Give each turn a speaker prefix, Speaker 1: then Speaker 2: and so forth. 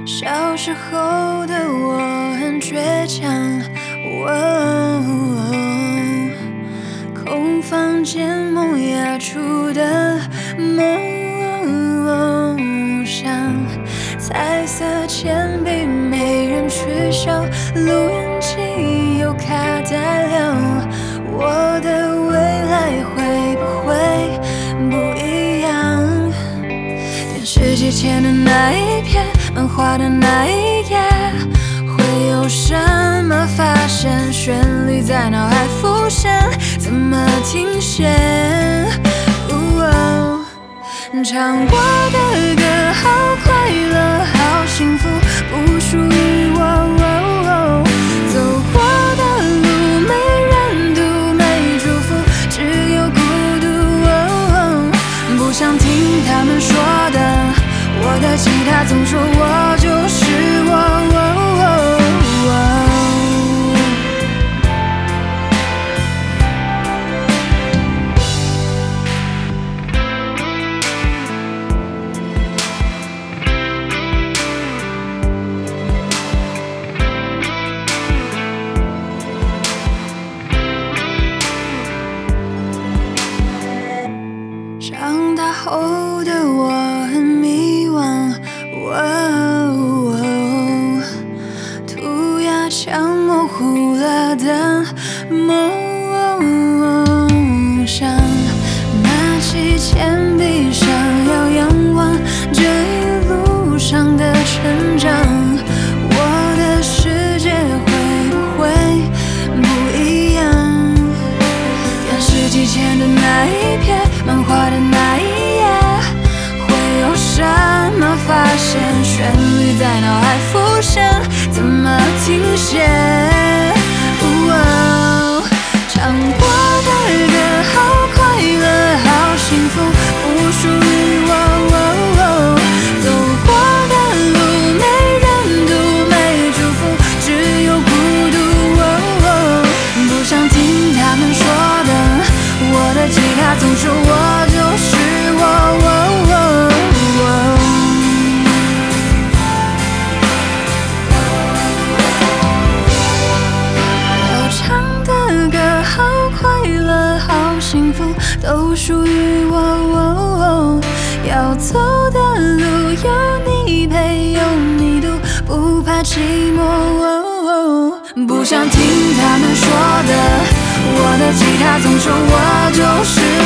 Speaker 1: 小时候的我很倔强，空房间萌芽出的梦想，彩色铅笔没人取笑，录音机有卡带了，我的未来会不会不一样？电视机前的那一片，漫画的那一页，会有什么发现？旋律在脑海浮现，怎么停歇？唱过的歌好快乐，好幸福，不属于我。走过的路没人读，没祝福，只有孤独。不想听他们说的，我的吉他总说我就是我。长大后的我很迷惘，涂鸦墙模糊了的梦想，拿起铅笔想要仰望这一路上的成长，我的世界会不会不一样？电视机前的那一片，漫画的那一页，会有什么发现？旋律在脑海浮现，怎么停歇？唱过的歌好快乐，好幸福，不属于我。走过的路没人读，没祝福，只有孤独。不想听他们说的，我的吉他总说我就是我。要唱的歌好快乐，好幸福，都属于我。要走的路有你陪，有你读，不怕寂寞。不想听他们说的，我的吉他总说我就是